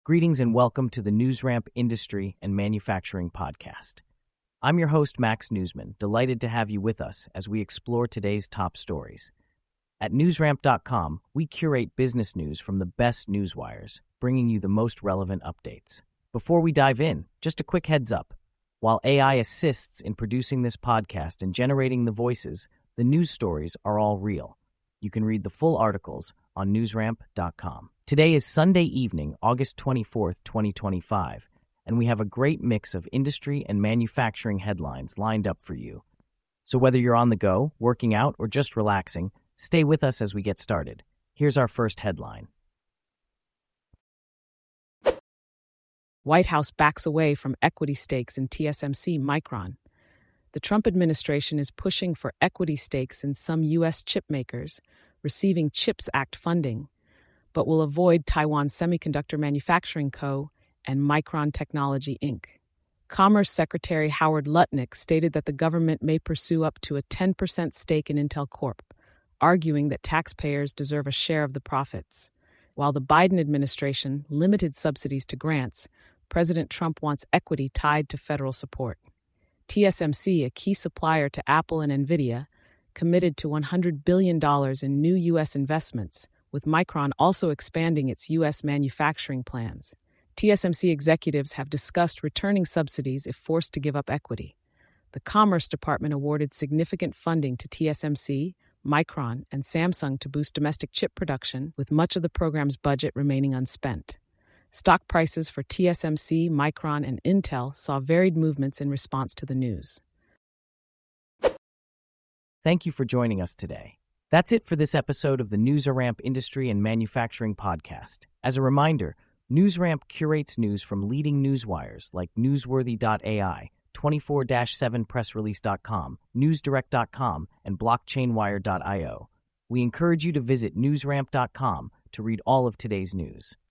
Greetings and welcome to the NewsRamp Industry and Manufacturing Podcast. I'm your host, Max Newsman, delighted to have you with us as we explore today's top stories. At newsramp.com, we curate business news from the best newswires, bringing you the most relevant updates. Before we dive in, just a quick heads up. While AI assists in producing this podcast and generating the voices, the news stories are all real. You can read the full articles on newsramp.com. Today is Sunday evening, August 24th, 2025, and we have a great mix of industry and manufacturing headlines lined up for you. So whether you're on the go, working out, or just relaxing, stay with us as we get started. Here's our first headline. White House backs away from equity stakes in TSMC Micron. The Trump administration is pushing for equity stakes in some U.S. chip makers, receiving CHIPS Act funding, but will avoid Taiwan Semiconductor Manufacturing Co. and Micron Technology, Inc. Commerce Secretary Howard Lutnick stated that the government may pursue up to a 10% stake in Intel Corp., arguing that taxpayers deserve a share of the profits. While the Biden administration limited subsidies to grants, President Trump wants equity tied to federal support. TSMC, a key supplier to Apple and Nvidia, committed to $100 billion in new U.S. investments, with Micron also expanding its U.S. manufacturing plans. TSMC executives have discussed returning subsidies if forced to give up equity. The Commerce Department awarded significant funding to TSMC, Micron, and Samsung to boost domestic chip production, with much of the program's budget remaining unspent. Stock prices for TSMC, Micron, and Intel saw varied movements in response to the news. Thank you for joining us today. That's it for this episode of the NewsRamp Industry and Manufacturing Podcast. As a reminder, NewsRamp curates news from leading newswires like Newsworthy.ai, 24-7pressrelease.com, NewsDirect.com, and BlockchainWire.io. We encourage you to visit newsramp.com to read all of today's news.